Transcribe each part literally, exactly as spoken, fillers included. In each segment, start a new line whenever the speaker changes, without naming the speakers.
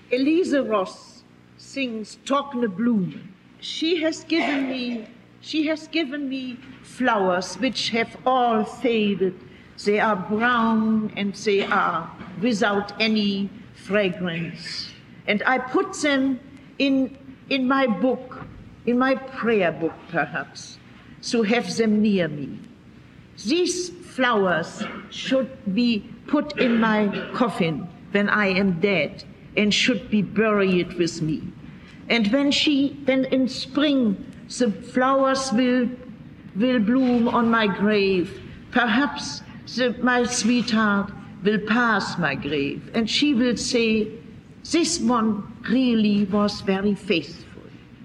Elise Ross sings Trockne Blumen. She has given me, she has given me flowers which have all faded. They are brown and they are without any fragrance. And I put them in, in my book, in my prayer book perhaps, to have them near me. These flowers should be put in my coffin when I am dead and should be buried with me. And when she, then in spring, the flowers will, will bloom on my grave. Perhaps the, my sweetheart will pass my grave and she will say, this one really was very faithful.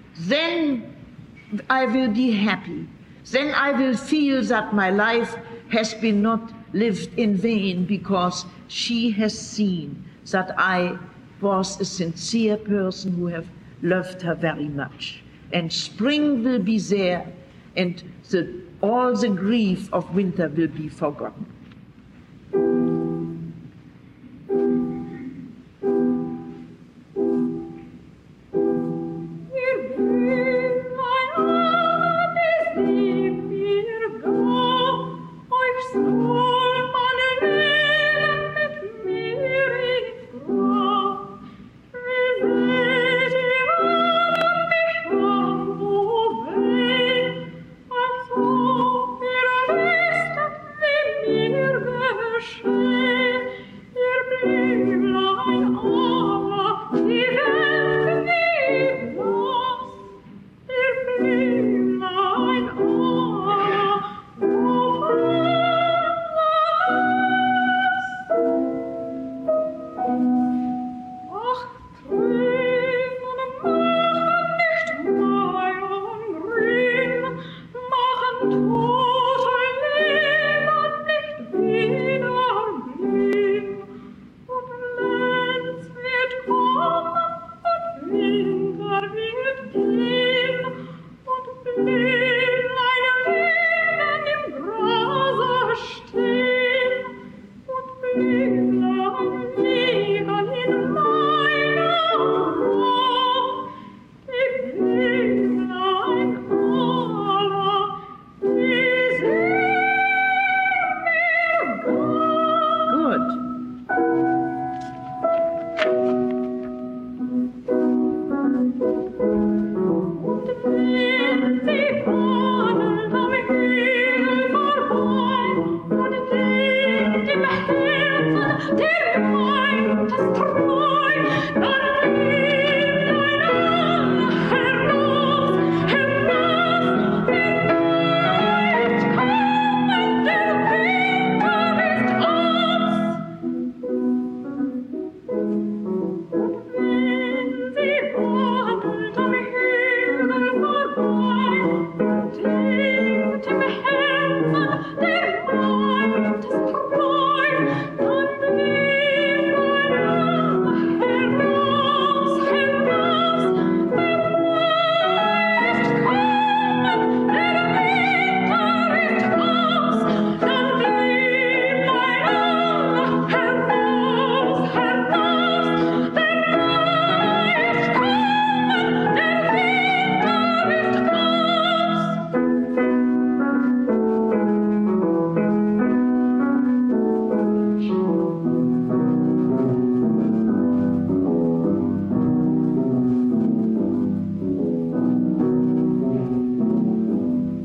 Then I will be happy. Then I will feel that my life has been not lived in vain because she has seen that I was a sincere person who have loved her very much. And spring will be there and the, all the grief of winter will be forgotten.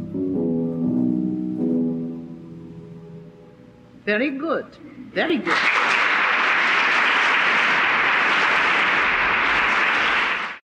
Very good, very good.